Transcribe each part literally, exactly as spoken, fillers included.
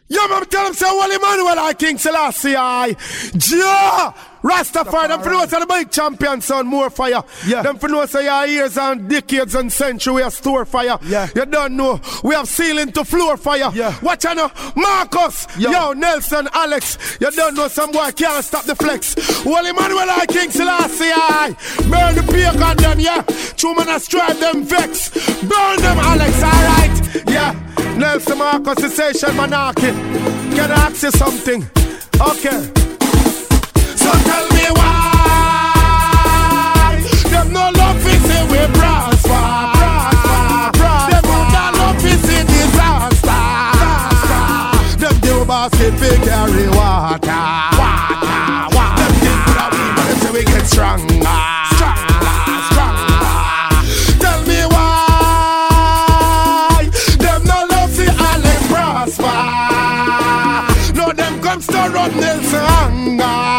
Yeah, man, tell him say, well, Emmanuel, I King Selassie, I. Ja! Rastafari, them for know say the big champion son, more fire. Yeah. Them for know say your years and decades and centuries we have store fire. Yeah. You don't know, we have ceiling to floor fire. Yeah. Watch out now, Marcus, Yo. yo, Nelson, Alex. You don't know some boy can't stop the flex. Well, Emmanuel, I King Selassie, I. Burn the peak on them, yeah. True man, I strive them vex. Burn them, Alex, alright. Yeah. Nelson Marcus, is Station Monarchy. Can I ask you something? Okay. So tell me why them no love is say we prosper, prosper, prosper. Them no love is say disaster, disaster. Them do basket fi carry water, water, water. Them think that we but them say we get stronger, stronger, stronger. Tell me why them no love fi all them prosper. No them come stir up Nelson hunger.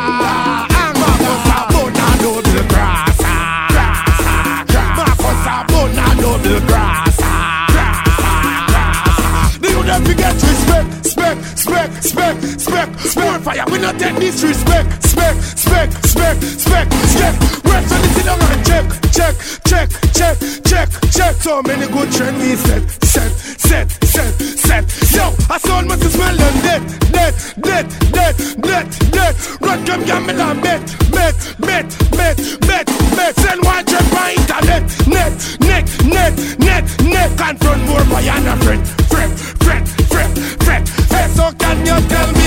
Get respect, spec, spec, spec, spec, spec. Fire, we not take disrespect. Spec, spec, spec, spec, spec. Where's the little down and check, check, check, check, check, check. So many good trend we set, set, set, set, set. Yo, I saw must smell them dead, dead, dead, dead, dead, dead. Run, come, gamble and bet, bet, bet, bet, bet, bet. Send one check by internet, net, net, net, net, net. Confront more by an friend, friend, friend, friend, friend. Hey, so can you tell me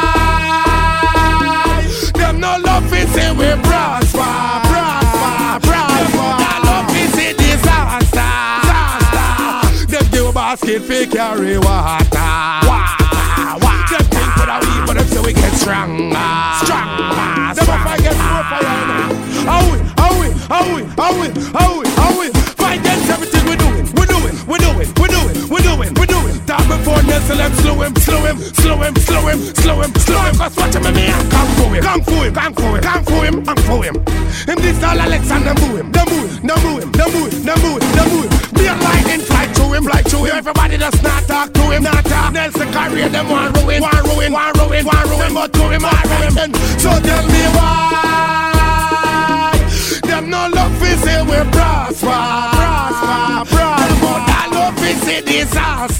why them no love is say we prosper, prosper, prosper. Them love is a disaster, disaster. Them do basket fi carry water, water, water. Them think for that we, but them say we get stronger, stronger. Them if I get more fire now. How we, how we, how we, how we, how we, how we fight against everything we doing, we doing, we doing, we doing, we doing, we doing. Time before Nelson, let slow him, slow him, slow him, slow him, slow him, slow him. Cause watch him and me and come for him, come for him, come for him, come for him, come for him. Him this all Alexander move him, them move him, them move him, them move him, them move him, them move him. Be a lightning fly through him, fly through him. Everybody does not talk to him, not talk. Nelson carry them one ruin, one ruin, one ruin, one ruin, but to him, I ruin. So tell me why them no love is say we prosper, prosper, prosper. Them no love is a disaster.